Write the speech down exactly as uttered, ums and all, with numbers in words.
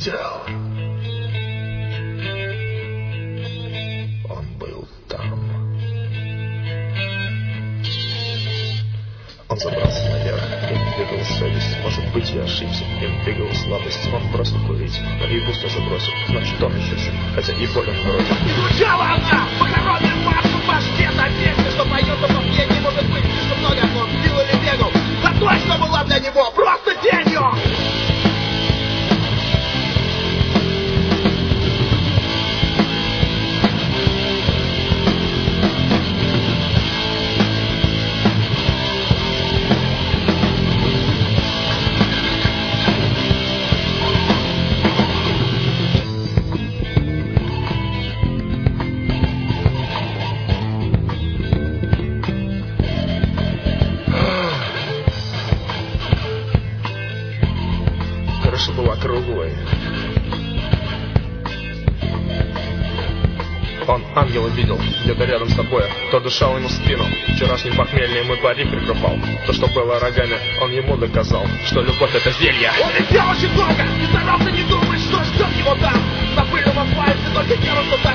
видел. Он был там. Он забрался наверх, им двигала совесть. Может быть, я ошибся, им двигала слабость. Он бросил курить, но и быстро забросил. Значит, он еще жив, хотя и болен вроде. Звучала она, похоронен марш в башке. На песне, что поется во мне, не может быть слишком много. Он пил или бегал, а точно была для него просто тенью. Крыша была круглой. Он ангела видел, где-то рядом с тобой. То дышал ему в спину. Вчерашним похмельем и пари прикрывал. То, что было рогами, он ему доказал, что любовь — это зелье. Он летел очень долго, не старался не думать, что ждет его там. На пыльном асфальте только дело, что так